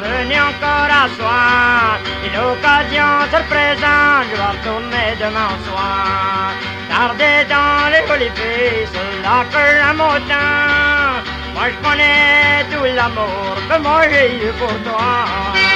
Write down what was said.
revenu encore à soir. Et l'occasion se représente, je vais retourner demain soir. Tarder dans les oliviers, là que la montagne. Moi je connais tout l'amour que moi j'ai eu pour toi.